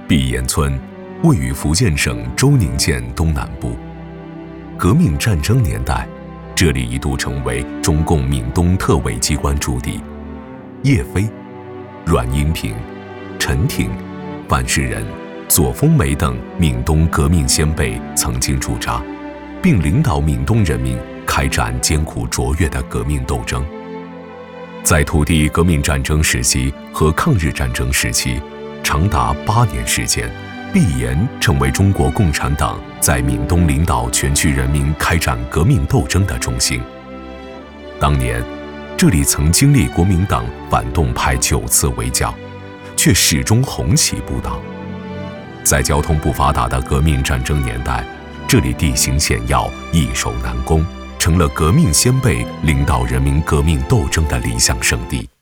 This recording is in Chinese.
碧岩村位于福建省周宁县东南部。革命战争年代，这里一度成为中共闽东特委机关驻地。叶飞、阮英平、陈挺、范世仁、左丰梅等闽东革命先辈曾经驻扎，并领导闽东人民开展艰苦卓越的革命斗争。在土地革命战争时期和抗日战争时期，长达8年时间，碧岩成为中国共产党在闽东领导全区人民开展革命斗争的中心。当年，这里曾经历国民党反动派9次围剿，却始终红旗不倒。在交通不发达的革命战争年代，这里地形险要，易守难攻，成了革命先辈领导人民革命斗争的理想圣地。